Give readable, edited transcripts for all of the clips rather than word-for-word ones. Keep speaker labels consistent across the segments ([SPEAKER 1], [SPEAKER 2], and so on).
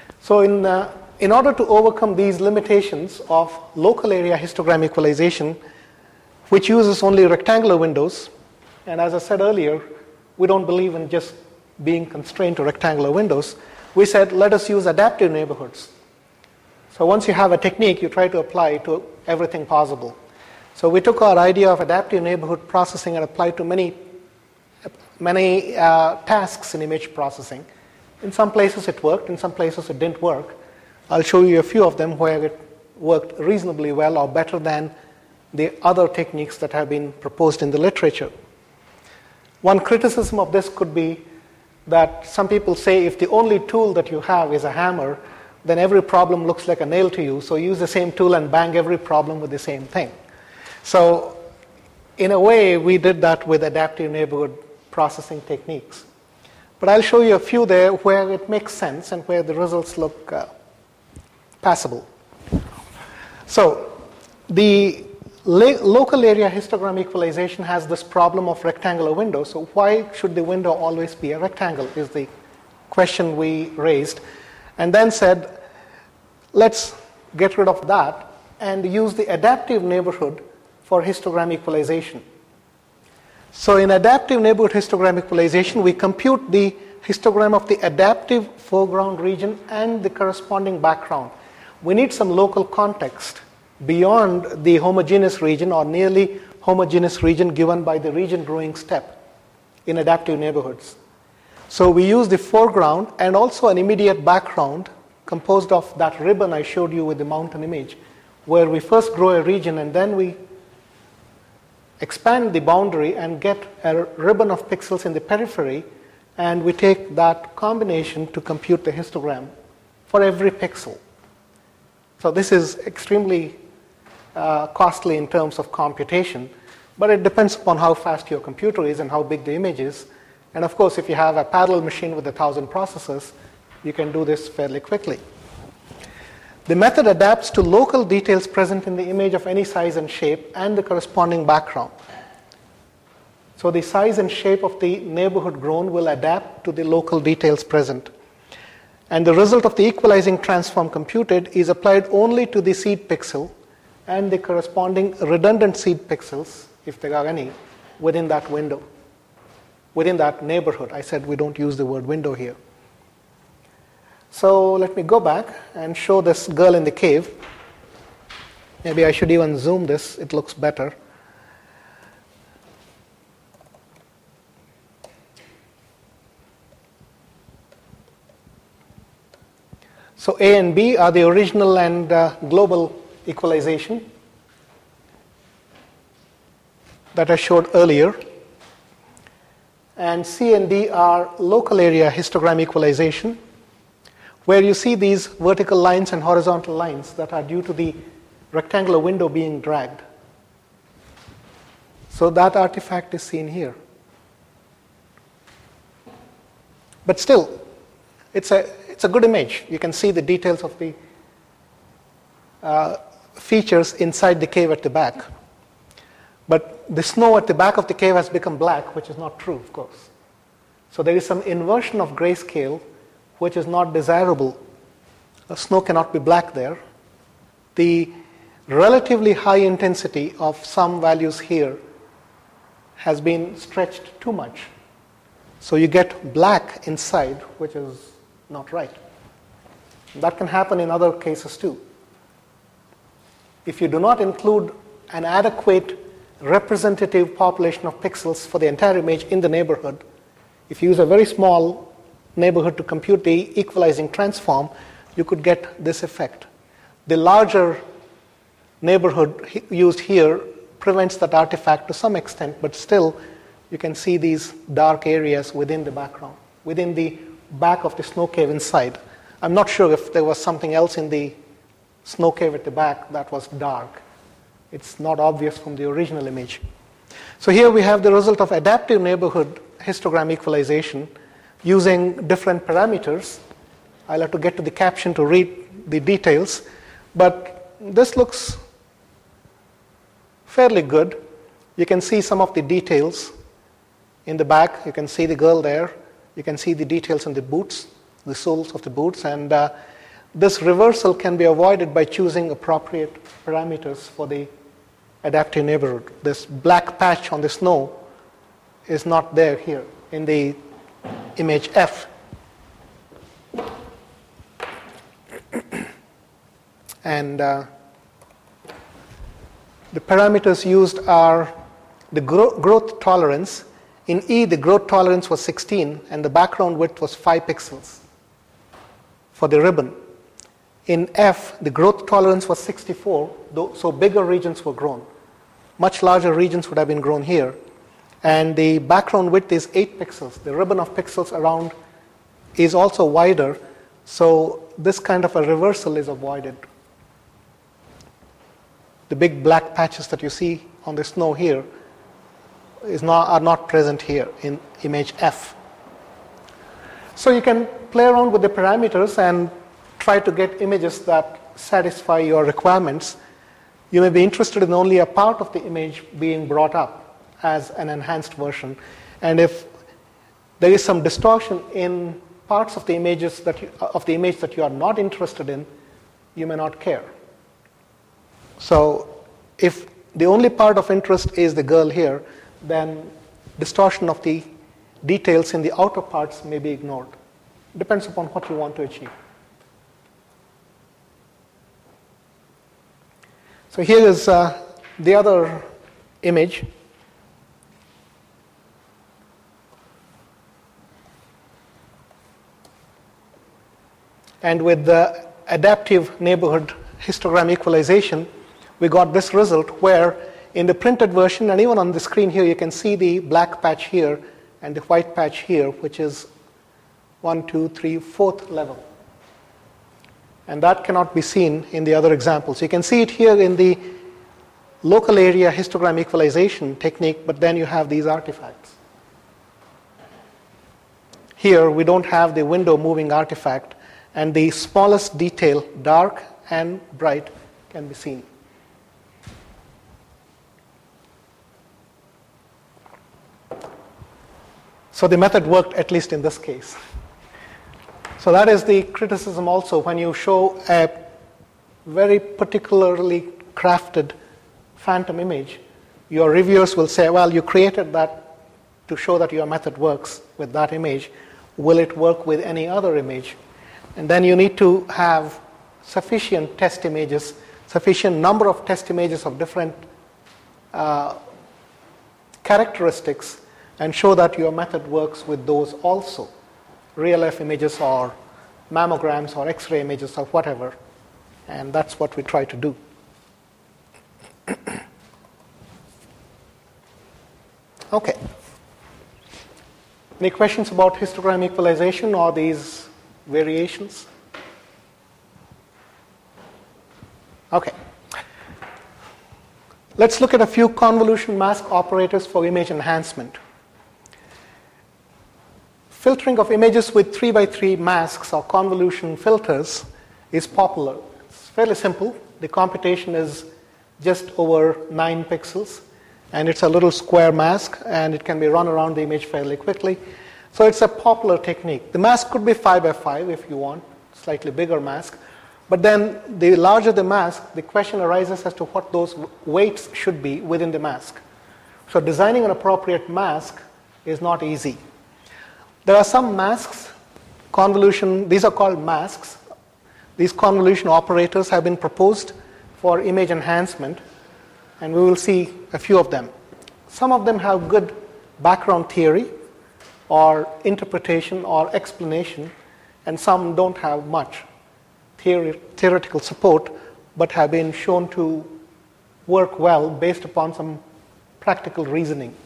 [SPEAKER 1] So in order to overcome these limitations of local area histogram equalization, which uses only rectangular windows, and as I said earlier, we don't believe in just being constrained to rectangular windows, we said let us use adaptive neighborhoods. So once you have a technique, you try to apply it to everything possible. So we took our idea of adaptive neighborhood processing and applied to many tasks in image processing. In some places it worked, in some places it didn't work. I'll show you a few of them where it worked reasonably well or better than the other techniques that have been proposed in the literature. One criticism of this could be that some people say if the only tool that you have is a hammer, then every problem looks like a nail to you, so use the same tool and bang every problem with the same thing. So in a way, we did that with adaptive neighborhood processing techniques. But I'll show you a few there where it makes sense and where the results look passable. So the local area histogram equalization has this problem of rectangular window. So why should the window always be a rectangle is the question we raised. And then said, let's get rid of that and use the adaptive neighborhood for histogram equalization. So in adaptive neighborhood histogram equalization, we compute the histogram of the adaptive foreground region and the corresponding background. We need some local context beyond the homogeneous region or nearly homogeneous region given by the region growing step in adaptive neighborhoods. So we use the foreground and also an immediate background composed of that ribbon I showed you with the mountain image, where we first grow a region and then we expand the boundary and get a ribbon of pixels in the periphery, and we take that combination to compute the histogram for every pixel. So this is extremely costly in terms of computation, but it depends upon how fast your computer is and how big the image is. And of course, if you have a parallel machine with 1,000 processors, you can do this fairly quickly. The method adapts to local details present in the image of any size and shape and the corresponding background. So the size and shape of the neighborhood grown will adapt to the local details present. And the result of the equalizing transform computed is applied only to the seed pixel and the corresponding redundant seed pixels, if there are any, within that window, within that neighborhood. I said we don't use the word window here. So let me go back and show this girl in the cave. Maybe I should even zoom this, it looks better. So A and B are the original and global equalization that I showed earlier. And C and D are local area histogram equalization, where you see these vertical lines and horizontal lines that are due to the rectangular window being dragged. So that artifact is seen here. But still, it's a good image. You can see the details of the features inside the cave at the back. But the snow at the back of the cave has become black, which is not true, of course. So there is some inversion of grayscale, which is not desirable. Snow cannot be black there. The relatively high intensity of some values here has been stretched too much. So you get black inside, which is not right. That can happen in other cases too. If you do not include an adequate representative population of pixels for the entire image in the neighborhood, if you use a very small neighborhood to compute the equalizing transform, you could get this effect. The larger neighborhood used here prevents that artifact to some extent, but still you can see these dark areas within the background, within the back of the snow cave inside. I'm not sure if there was something else in the snow cave at the back that was dark. It's not obvious from the original image. So here we have the result of adaptive neighborhood histogram equalization using different parameters. I'll have to get to the caption to read the details, but this looks fairly good. You can see some of the details in the back. You can see the girl there. You can see the details in the boots. the soles of the boots, and this reversal can be avoided by choosing appropriate parameters for the adaptive neighborhood. This black patch on the snow is not there here in the image F. And the parameters used are the growth tolerance. In E, the growth tolerance was 16, and the background width was 5 pixels for the ribbon. In F, the growth tolerance was 64, so bigger regions were grown. Much larger regions would have been grown here. And the background width is 8 pixels. The ribbon of pixels around is also wider, so this kind of a reversal is avoided. The big black patches that you see on the snow here are not present here in image F. So you can play around with the parameters and try to get images that satisfy your requirements. You may be interested in only a part of the image being brought up as an enhanced version. And if there is some distortion in parts of the images of the image that you are not interested in, you may not care. So if the only part of interest is the girl here, then distortion of the details in the outer parts may be ignored. It depends upon what you want to achieve. So here is the other image. And with the adaptive neighborhood histogram equalization, we got this result where in the printed version, and even on the screen here, you can see the black patch here and the white patch here, which is 1, 2, 3, 4th level. And that cannot be seen in the other examples. You can see it here in the local area histogram equalization technique, but then you have these artifacts. Here, we don't have the window moving artifact, and the smallest detail, dark and bright, can be seen. So the method worked, at least in this case. So that is the criticism also when you show a very particularly crafted phantom image. Your reviewers will say, well, you created that to show that your method works with that image. Will it work with any other image? And then you need to have sufficient test images, sufficient number of test images of different characteristics, and show that your method works with those also. Real life images or mammograms or X-ray images or whatever. And that's what we try to do. Okay. Any questions about histogram equalization or these variations? Okay. Let's look at a few convolution mask operators for image enhancement. Filtering of images with 3x3 masks or convolution filters is popular. It's fairly simple. The computation is just over 9 pixels, and it's a little square mask, and it can be run around the image fairly quickly. So it's a popular technique. The mask could be 5x5 if you want, slightly bigger mask. But then the larger the mask, the question arises as to what those weights should be within the mask. So designing an appropriate mask is not easy. There are some masks, these are called masks. These convolution operators have been proposed for image enhancement, and we will see a few of them. Some of them have good background theory or interpretation or explanation, and some don't have much theoretical support, but have been shown to work well based upon some practical reasoning.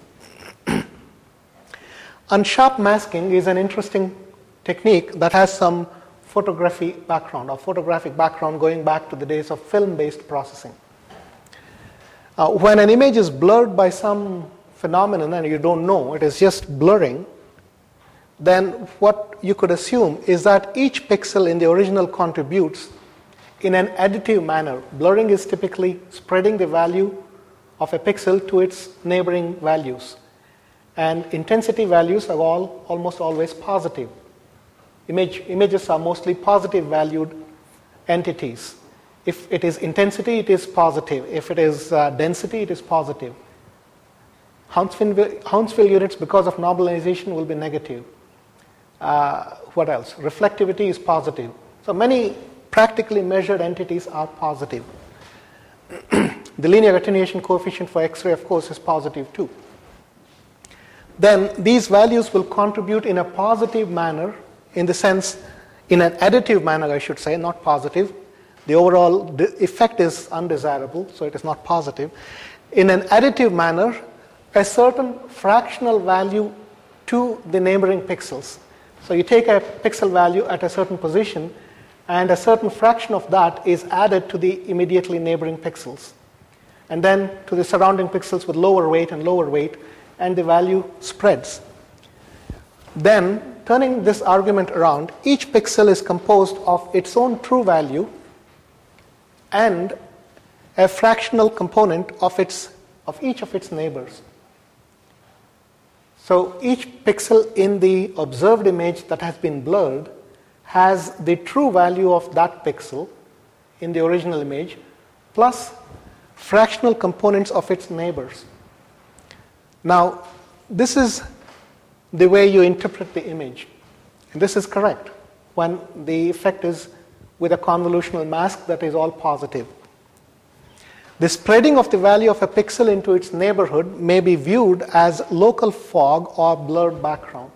[SPEAKER 1] Unsharp masking is an interesting technique that has some photographic background going back to the days of film-based processing. When an image is blurred by some phenomenon and you don't know, it is just blurring, then what you could assume is that each pixel in the original contributes in an additive manner. Blurring is typically spreading the value of a pixel to its neighboring values. And intensity values are almost always positive. Images are mostly positive valued entities. If it is intensity, it is positive. If it is density, it is positive. Hounsfield units, because of normalization, will be negative. What else? Reflectivity is positive. So many practically measured entities are positive. The linear attenuation coefficient for X-ray, of course, is positive too. Then these values will contribute in a positive manner, in the sense, in an additive manner, I should say, not positive. The overall effect is undesirable, so it is not positive. In an additive manner, a certain fractional value to the neighboring pixels. So you take a pixel value at a certain position, and a certain fraction of that is added to the immediately neighboring pixels, and then to the surrounding pixels with lower weight, and the value spreads. Then, turning this argument around, each pixel is composed of its own true value and a fractional component of each of its neighbors. So each pixel in the observed image that has been blurred has the true value of that pixel in the original image plus fractional components of its neighbors. Now, this is the way you interpret the image. And this is correct when the effect is with a convolutional mask that is all positive. The spreading of the value of a pixel into its neighborhood may be viewed as local fog or blurred background.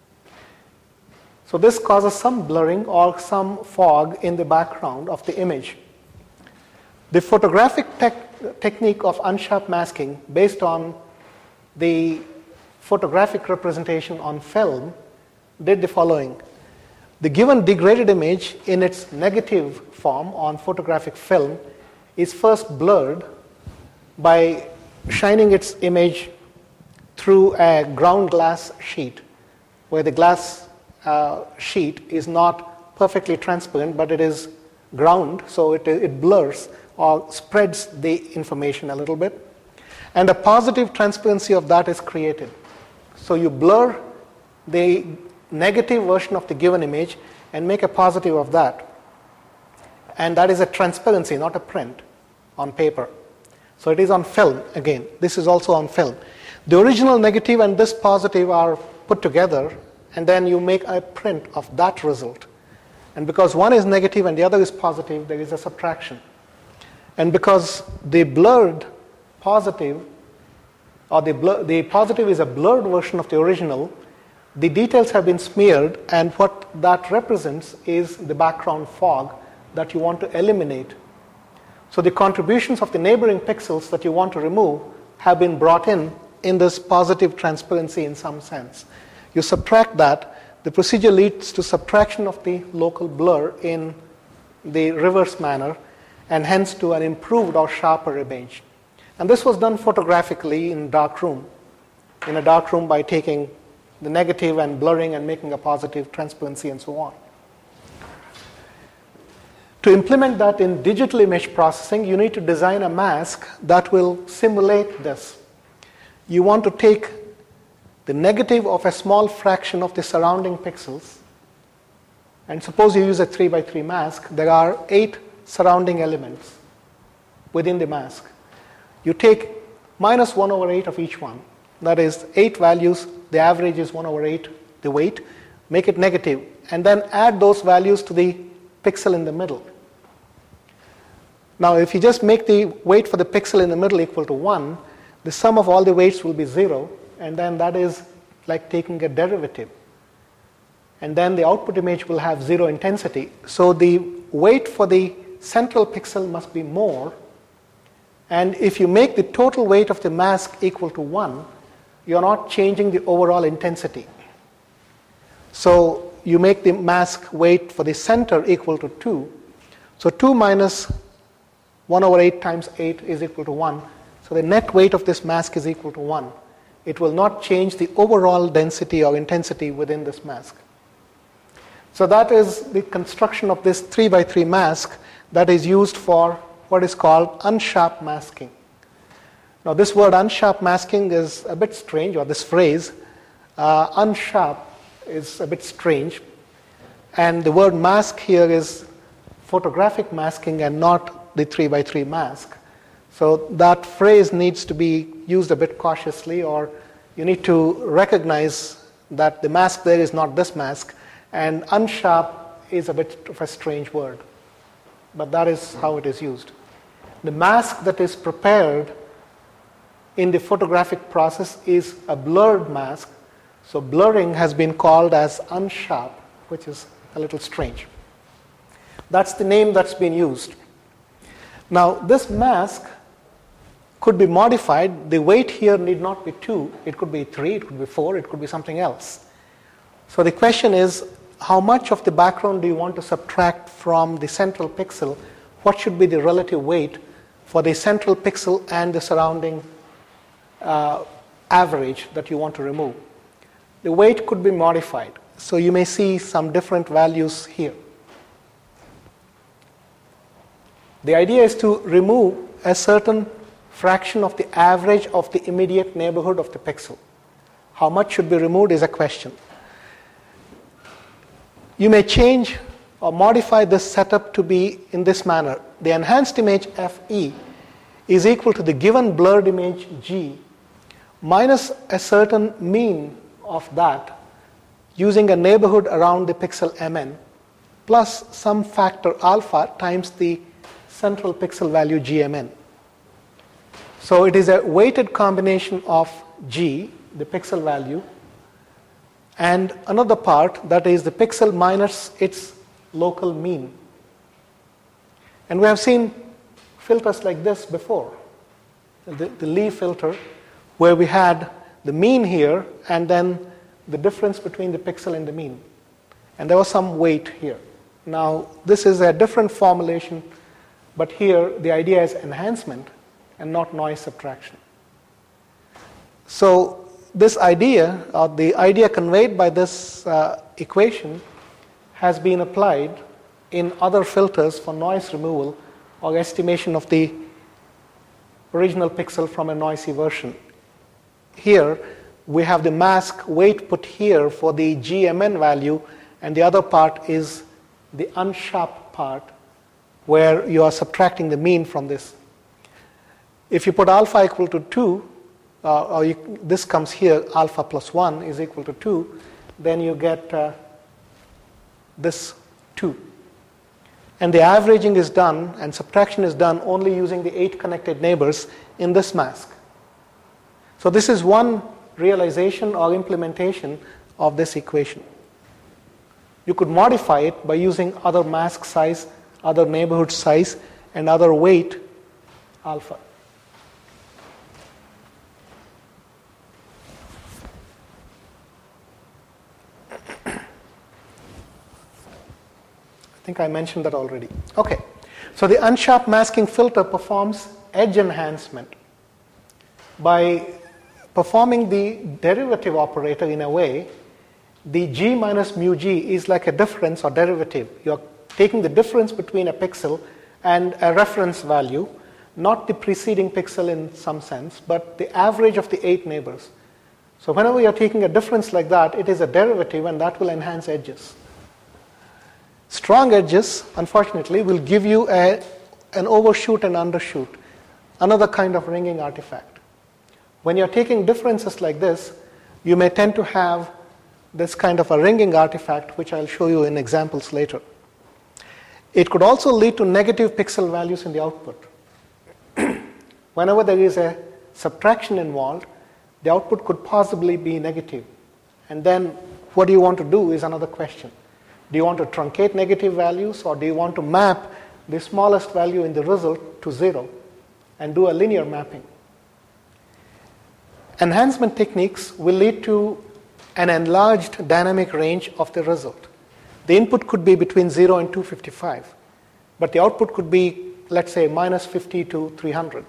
[SPEAKER 1] So this causes some blurring or some fog in the background of the image. The photographic technique of unsharp masking, based on the photographic representation on film, did the following. The given degraded image in its negative form on photographic film is first blurred by shining its image through a ground glass sheet, where the glass sheet is not perfectly transparent, but it is ground, so it blurs or spreads the information a little bit. And a positive transparency of that is created. So you blur the negative version of the given image and make a positive of that. And that is a transparency, not a print on paper. So it is on film again. This is also on film. The original negative and this positive are put together, and then you make a print of that result. And because one is negative and the other is positive, there is a subtraction. And because the blurred positive, or the positive is a blurred version of the original, the details have been smeared, and what that represents is the background fog that you want to eliminate. So the contributions of the neighboring pixels that you want to remove have been brought in this positive transparency in some sense. You subtract that, the procedure leads to subtraction of the local blur in the reverse manner, and hence to an improved or sharper image. And this was done photographically in a dark room by taking the negative and blurring and making a positive transparency and so on. To implement that in digital image processing, you need to design a mask that will simulate this. You want to take the negative of a small fraction of the surrounding pixels, and suppose you use a 3x3 mask, there are 8 surrounding elements within the mask. You take minus 1/8 of each one. That is 8 values, the average is 1/8, the weight, make it negative, and then add those values to the pixel in the middle. Now, if you just make the weight for the pixel in the middle equal to 1, the sum of all the weights will be 0, and then that is like taking a derivative. And then the output image will have 0 intensity. So the weight for the central pixel must be more. And if you make the total weight of the mask equal to 1, you're not changing the overall intensity. So you make the mask weight for the center equal to 2. So 2 minus 1/8 times 8 is equal to 1. So the net weight of this mask is equal to 1. It will not change the overall density or intensity within this mask. So that is the construction of this 3x3 mask that is used for what is called unsharp masking. Now this word unsharp masking is a bit strange, or this phrase unsharp is a bit strange. And the word mask here is photographic masking and not the 3x3 mask. So that phrase needs to be used a bit cautiously, or you need to recognize that the mask there is not this mask, and unsharp is a bit of a strange word. But that is how it is used. The mask that is prepared in the photographic process is a blurred mask. So blurring has been called as unsharp, which is a little strange. That's the name that's been used. Now, this mask could be modified. The weight here need not be 2. It could be 3, it could be 4, it could be something else. So the question is, how much of the background do you want to subtract from the central pixel? What should be the relative weight for the central pixel and the surrounding average that you want to remove? The weight could be modified. So you may see some different values here. The idea is to remove a certain fraction of the average of the immediate neighborhood of the pixel. How much should be removed is a question. You may change or modify this setup to be in this manner. The enhanced image FE is equal to the given blurred image G minus a certain mean of that using a neighborhood around the pixel Mn plus some factor alpha times the central pixel value Gmn. So it is a weighted combination of G, the pixel value, and another part that is the pixel minus its local mean. And we have seen filters like this before. The Lee filter, where we had the mean here and then the difference between the pixel and the mean. And there was some weight here. Now, this is a different formulation, but here the idea is enhancement and not noise subtraction. So this idea, or the idea conveyed by this equation, has been applied in other filters for noise removal or estimation of the original pixel from a noisy version. Here we have the mask weight put here for the Gmn value, and the other part is the unsharp part where you are subtracting the mean from this. If you put alpha equal to 2, this comes here, alpha plus 1 is equal to 2, then you get this 2. And the averaging is done and subtraction is done only using the 8 connected neighbors in this mask. So this is one realization or implementation of this equation. You could modify it by using other mask size, other neighborhood size, and other weight alpha. I think I mentioned that already. Okay, so the unsharp masking filter performs edge enhancement by performing the derivative operator in a way. The G minus mu G is like a difference or derivative. You're taking the difference between a pixel and a reference value, not the preceding pixel in some sense, but the average of the 8 neighbors. So whenever you're taking a difference like that, it is a derivative, and that will enhance edges. Strong edges, unfortunately, will give you an overshoot and undershoot, another kind of ringing artifact. When you're taking differences like this, you may tend to have this kind of a ringing artifact, which I'll show you in examples later. It could also lead to negative pixel values in the output. Whenever there is a subtraction involved, the output could possibly be negative. And then what do you want to do is another question. Do you want to truncate negative values, or do you want to map the smallest value in the result to 0 and do a linear mapping? Enhancement techniques will lead to an enlarged dynamic range of the result. The input could be between 0 and 255, but the output could be, let's say, minus 50 to 300,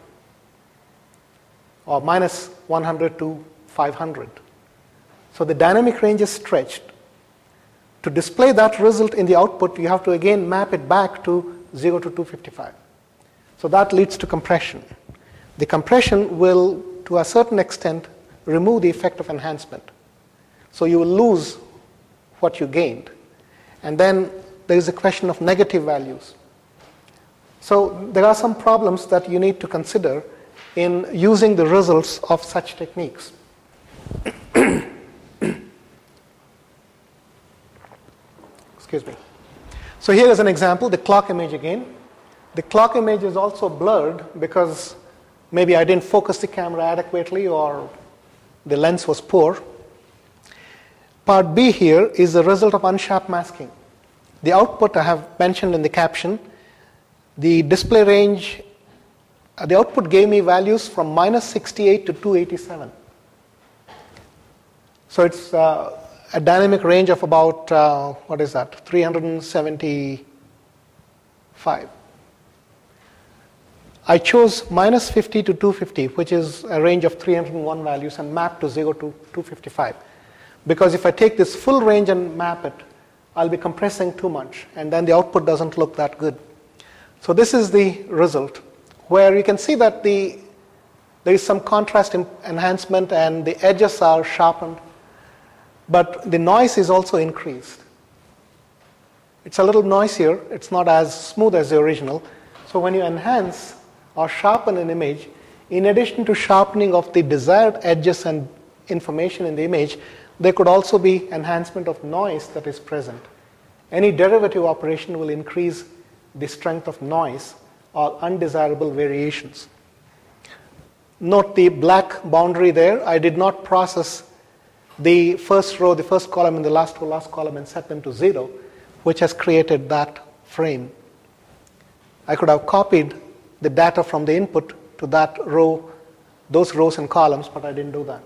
[SPEAKER 1] or minus 100 to 500. So the dynamic range is stretched. To display that result in the output, you have to again map it back to 0 to 255. So that leads to compression. The compression will, to a certain extent, remove the effect of enhancement. So you will lose what you gained. And then there is a question of negative values. So there are some problems that you need to consider in using the results of such techniques. Excuse me. So here is an example, the clock image again. The clock image is also blurred because maybe I didn't focus the camera adequately or the lens was poor. Part B here is the result of unsharp masking. The output I have mentioned in the caption. The display range, the output gave me values from -68 to 287. So it's a dynamic range of about, 375. I chose -50 to 250, which is a range of 301 values, and mapped to 0 to 255. Because if I take this full range and map it, I'll be compressing too much, and then the output doesn't look that good. So this is the result, where you can see that there is some contrast enhancement and the edges are sharpened, but the noise is also increased. It's a little noisier, it's not as smooth as the original. So when you enhance or sharpen an image, in addition to sharpening of the desired edges and information in the image, there could also be enhancement of noise that is present. Any derivative operation will increase the strength of noise or undesirable variations. Note the black boundary there. I did not process the first row, the first column, and the last row, last column, and set them to 0, which has created that frame. I could have copied the data from the input to that row, those rows and columns, but I didn't do that.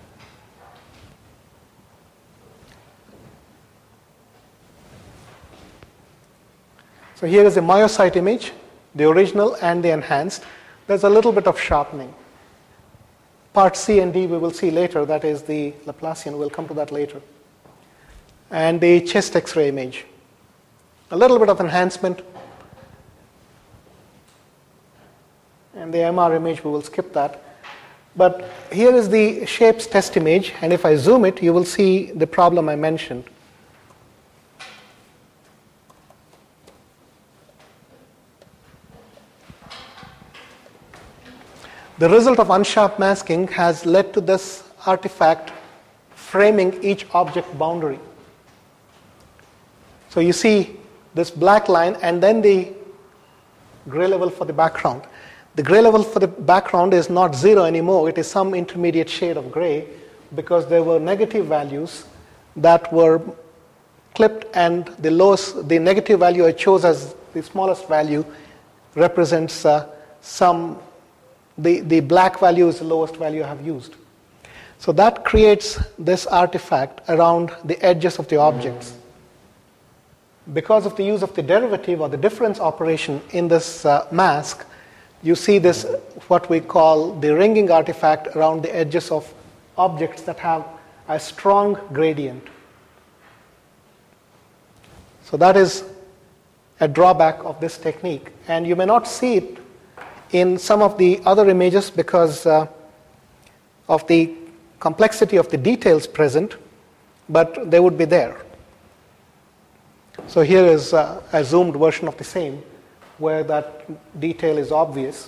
[SPEAKER 1] So here is a myocyte image, the original and the enhanced. There's a little bit of sharpening. Part C and D we will see later, that is the Laplacian, we'll come to that later. And the chest X-ray image. A little bit of enhancement. And the MR image, we will skip that. But here is the shapes test image, and if I zoom it, you will see the problem I mentioned. The result of unsharp masking has led to this artifact framing each object boundary. So you see this black line and then the gray level for the background. The gray level for the background is not 0 anymore, it is some intermediate shade of gray because there were negative values that were clipped, and the negative value I chose as the smallest value represents the black value is the lowest value I have used. So that creates this artifact around the edges of the objects. Because of the use of the derivative or the difference operation in this mask, you see this, what we call the ringing artifact around the edges of objects that have a strong gradient. So that is a drawback of this technique. And you may not see it in some of the other images because of the complexity of the details present, but they would be there. So here is a zoomed version of the same, where that detail is obvious.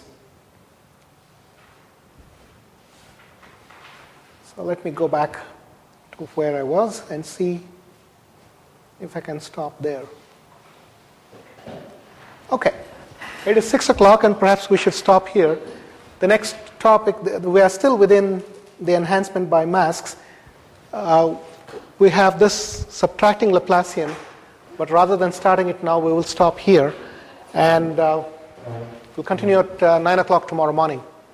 [SPEAKER 1] So let me go back to where I was and see if I can stop there. Okay. It is 6 o'clock and perhaps we should stop here. The next topic, we are still within the enhancement by masks. We have this subtracting Laplacian, but rather than starting it now, we will stop here and we'll continue at 9 o'clock tomorrow morning.